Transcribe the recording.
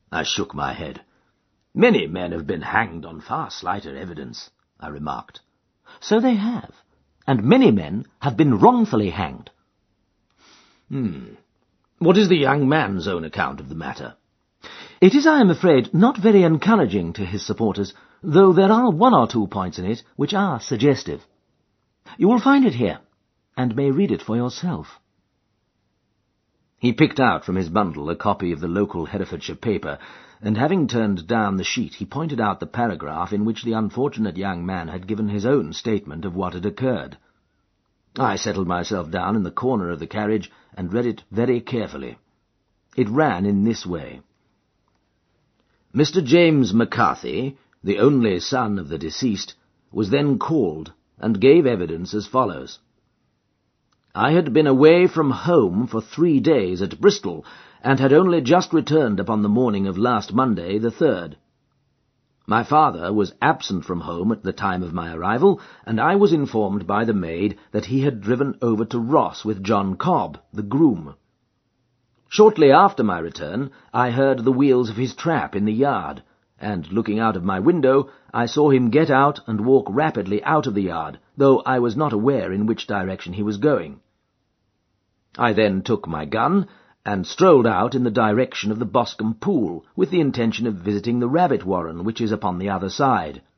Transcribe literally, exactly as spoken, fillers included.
I shook my head. "Many men have been hanged on far slighter evidence," I remarked. "So they have, and many men have been wrongfully hanged." Hmm. What is the young man's own account of the matter? It is, I am afraid, not very encouraging to his supporters, though there are one or two points in it which are suggestive. You will find it here, and may read it for yourself. He picked out from his bundle a copy of the local Herefordshire paper, and having turned down the sheet, he pointed out the paragraph in which the unfortunate young man had given his own statement of what had occurred. I settled myself down in the corner of the carriage and read it very carefully. It ran in this way. Mister James McCarthy, the only son of the deceased, was then called and gave evidence as follows. I had been away from home for three days at Bristol, and had only just returned upon the morning of last Monday, the third. My father was absent from home at the time of my arrival, and I was informed by the maid that he had driven over to Ross with John Cobb, the groom. Shortly after my return, I heard the wheels of his trap in the yard, and, looking out of my window, I saw him get out and walk rapidly out of the yard, though I was not aware in which direction he was going. I then took my gun and strolled out in the direction of the Boscombe Pool, with the intention of visiting the rabbit warren which is upon the other side.